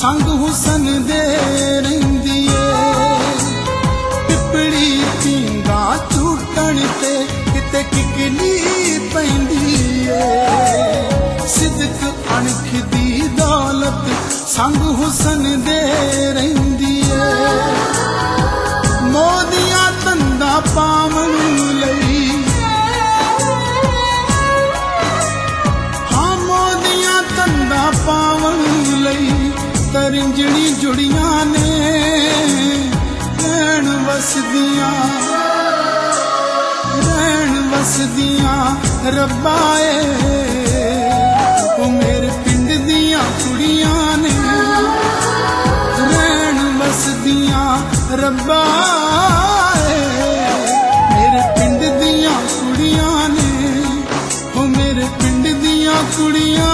संग हुसन दे रहिंदी पिपड़ी पींगा झूटण ते किते किकली पैंदी सिदक अणख दी दौलत संग हुसन दे रहिंदी मोदियां तंदा पावन लई हाँ मोदियां तंदा पावन लई तरिंजनी जुड़ियां ने रैन वसदियां रब्बाए ओ मेरे पिंड दियां कुड़ियां ने रैन वसदियां रब्बाए मेरे पिंड दियां कुड़ियां ने ओ मेरे पिंड दियां कुड़ियां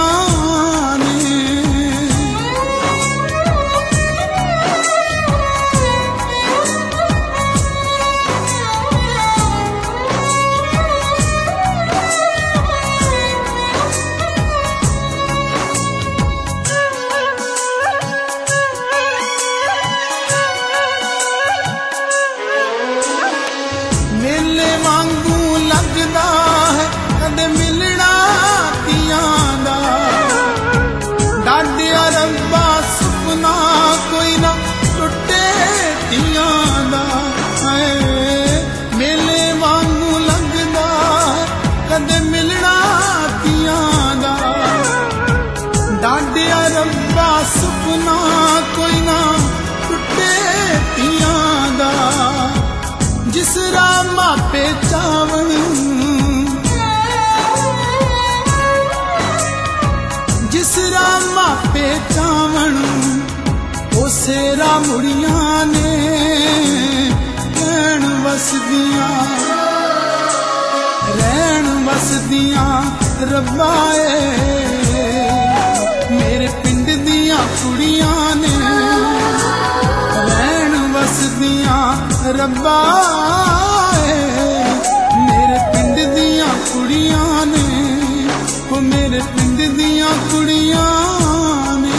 सुपना कोई ना टुटे तियां दा जिस राह मापे चावण जिस राह मापे चावण उसे राह मुड़ियां ने रैन वसदियां रब्बाए मेरे पिंड दियां कुड़ियां ने रैन वसदियां रब्बाए मेरे पिंड दियां कुड़ियां ने ओ मेरे पिंड दियां कुड़ियां ने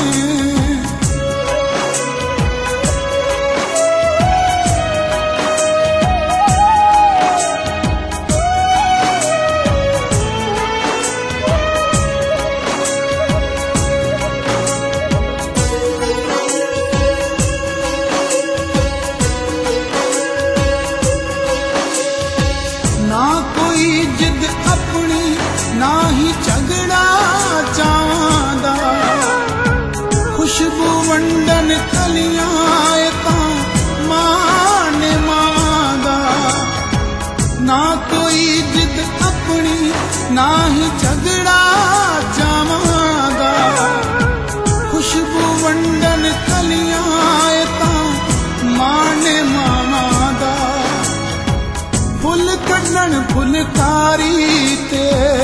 जिद अपनी ना ही झगड़ा चाहंदा खुशबू वंडन कलियां तां माने मांदा ना कोई जिद अपनी ना ही झगड़ा चाहंदा खुशबू वंडन कलियां तां माने मांदा फुल कढ़न फुलकारी ते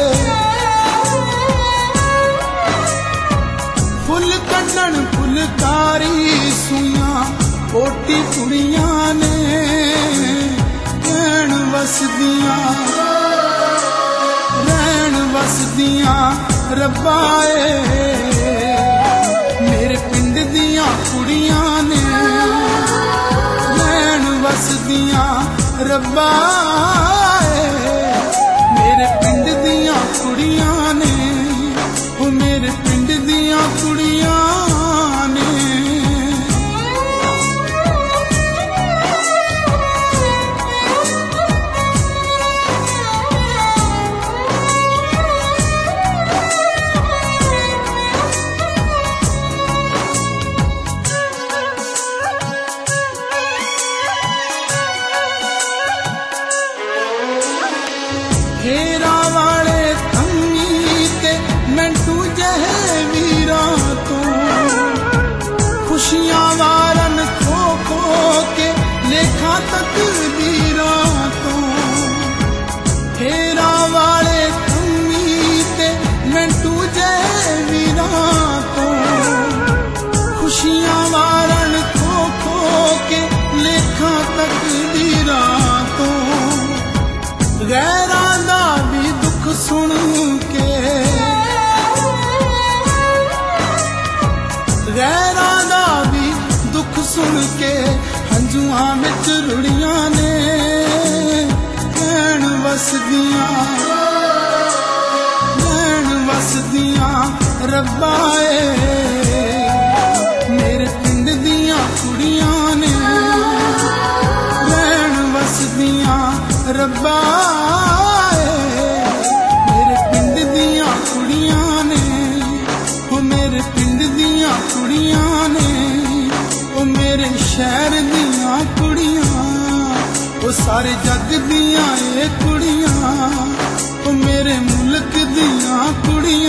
फुल कढ़न फुलकारी सुइयां कोटी कुड़ियां ने रैन वसदियां रब्बाए मेरे पिंड दियां कुड़ियां ने रैन वसदियां रब्बाए मेरे पिंड दियां कुड़ियां ने ओ मेरे पिंड दियां कुड़ियां ने सुन के हंजुआं विच रुड़ियां ने नैन वसदियां रब्बा मेरे पिंड दियां कुड़ियां ने नैन वसदियां रब्बा मेरे पिंड दियां कुड़ियां ने ओ मेरे पिंड दियां कुड़ियां ने ओ मेरे शहर दियां कुड़ियां ओ सारे जग दियां ए कुड़ियां ओ मेरे मुल्क दियां कुड़ियां